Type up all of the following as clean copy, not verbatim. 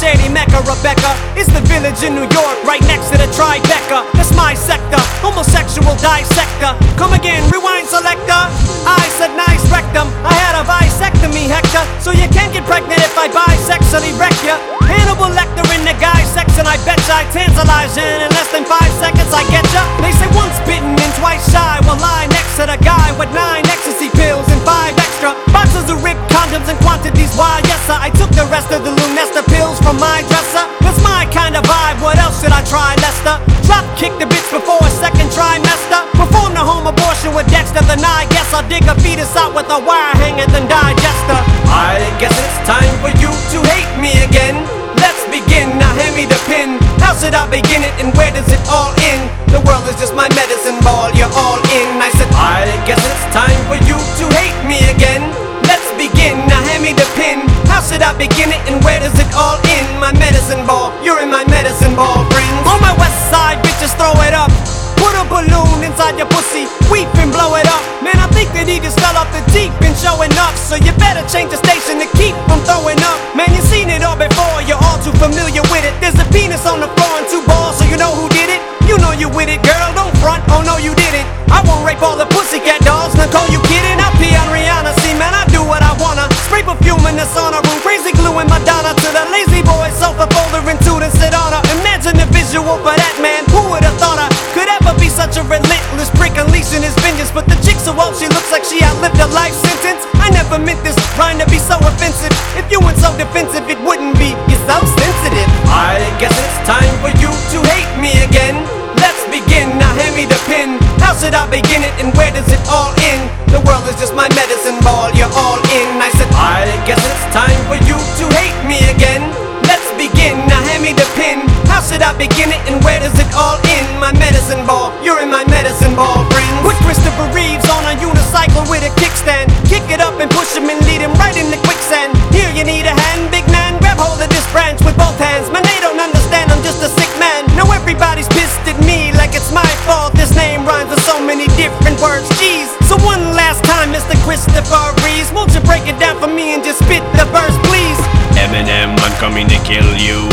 shady Mecca. Rebecca is the village in New York, right next to the Tribeca. That's my sector, homosexual dissector. Come again, rewind selector. I said nice rectum, I had a bisectomy, Hector. So you can't get pregnant if I bisexually wreck ya. Hannibal Lecter in the guy section, I betcha I tantalize you in less than 5 seconds, I get ya. They say once bitten and twice shy, will lie next to the guy with 9 ecstasy pills and 5 extra boxes of ripped condoms and quantities. Why, yes sir, I took the rest of the Lunesta pills from my dresser. That's my kind of vibe, what else should I try, Lester? Drop kick the bitch before a second trimester. Perform the home abortion with Dexter, then I guess I'll dig a fetus out with a wire hanger than digester. I guess it's time for you to hate me again. Let's begin, now hand me the pen. How should I begin it and where does it all end? The world is just my medicine ball, you're all in. I said, I guess it's time for you to hate me again. Let's begin, now hand me the pen. How should I begin it and where does it all end? My medicine ball, you're in my medicine ball, friends. On my west side, bitches throw it up. Put a balloon inside your pussy, weep and blow it up. Man, I think that he just fell off the deep and showing up. So you better change the station to keep from throwing up. Man, you seen it all before, you're all too familiar with it. There's a penis on the floor and 2 balls, so you know who did it. You know you with it, girl, don't front, oh no you didn't. I won't rape all the pussycat dolls, Nicole, you kidding? I'll pee on Rihanna, see man, I do what I wanna. Spray perfume in the sauna room, crazy glue in Madonna. To the lazy boy sofa folder and to the sit on her. Imagine the visual for that man, who would've thought I could ever be such a relentless prick unleashing his vengeance. But the chick so old she looks like she outlived a life sentence. I never meant this rhyme to be so offensive. If you weren't so defensive it wouldn't be, you're so sensitive. I guess it's time for you to hate me again. Let's begin, now hand me the pen. How should I begin it and where does it all end? The world is just my medicine ball, you're all in. I said, I guess it's time for you to hate me again. Let's begin, now hand me the pen. How should I begin it and where does it all end? My medicine ball, you're in my medicine ball, friends. With Christopher Reeves on a unicycle with a kickstand. Kick it up and push him and lead him right in the quicksand. Here you need a hand, big man, grab hold of this branch with both hands. Man, they don't understand, I'm just a sick man. Now everybody's pissed at me like it's my fault. This name rhymes with so many different words, jeez. So one last time, Mr. Christopher Reeves, won't you break it down for me and just spit the verse, please? Eminem, I'm coming to kill you.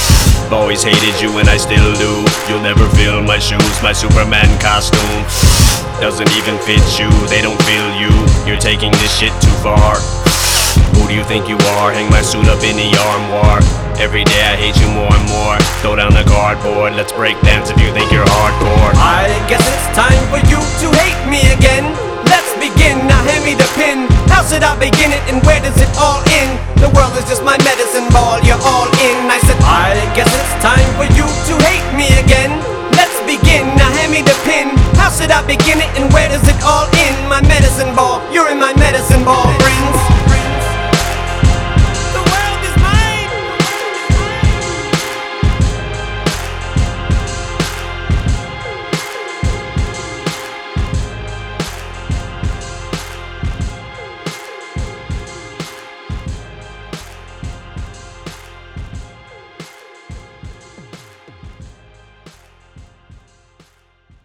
Always hated you and I still do. You'll never fill my shoes, my Superman costume doesn't even fit you, they don't feel you. You're taking this shit too far. Who do you think you are? Hang my suit up in the armoire. Every day I hate you more and more. Throw down the cardboard, let's break dance if you think you're hardcore. I guess it's time for you to hate me again. Let's begin, now hand me the pen. How should I begin it and where does it all end? The world is just my medicine ball, you're all in. I said, I guess it's time for you to hate me again. Let's begin, now hand me the pen. How should I begin it and where does it